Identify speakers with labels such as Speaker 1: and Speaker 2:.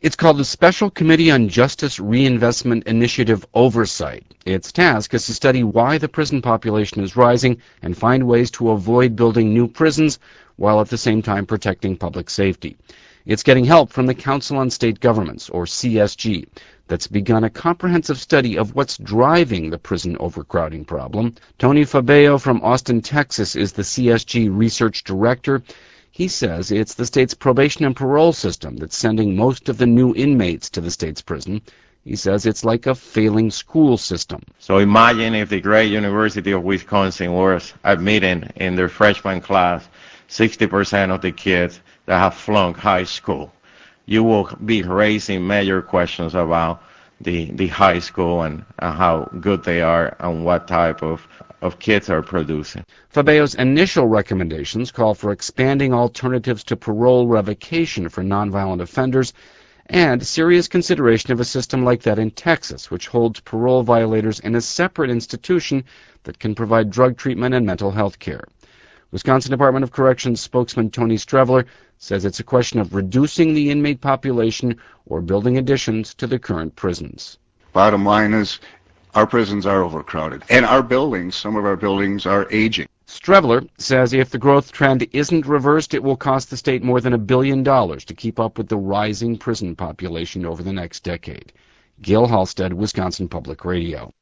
Speaker 1: It's called the Special Committee on Justice Reinvestment Initiative Oversight. Its task is to study why the prison population is rising and find ways to avoid building new prisons while at the same time protecting public safety. It's getting help from the Council on State Governments, or CSG, that's begun a comprehensive study of what's driving the prison overcrowding problem. Tony Fabeo from Austin, Texas, is the CSG research director. He says it's the state's probation and parole system that's sending most of the new inmates to the state's prison. He says it's like a failing school system.
Speaker 2: So imagine if the great University of Wisconsin was admitting in their freshman class 60% of the kids that have flunked high school. You will be raising major questions about the high school and how good they are and what type of kids are producing.
Speaker 1: Fabeo's initial recommendations call for expanding alternatives to parole revocation for nonviolent offenders and serious consideration of a system like that in Texas, which holds parole violators in a separate institution that can provide drug treatment and mental health care. Wisconsin Department of Corrections spokesman Tony Streveler says it's a question of reducing the inmate population or building additions to the current prisons.
Speaker 3: Bottom line is, our prisons are overcrowded, and our buildings, some of our buildings are aging.
Speaker 1: Streveler says if the growth trend isn't reversed, it will cost the state more than $1 billion to keep up with the rising prison population over the next decade. Gil Halstead, Wisconsin Public Radio.